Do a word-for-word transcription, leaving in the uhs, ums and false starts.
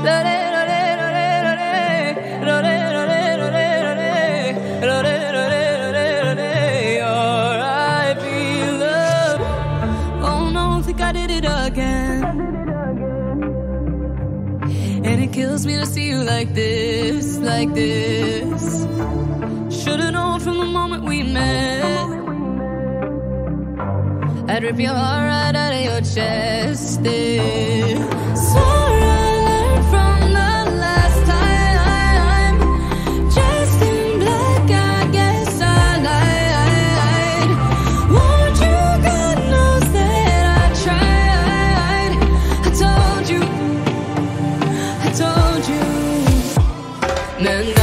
I did it again. And it kills me to see you like this, like this. Should've known from the moment we met, I'd rip your heart right out of your chest. Yeah. Swore I learned from the last time. Dressed in black, I guess I lied. Won't you, God knows that I tried. I told you, I told you. Man,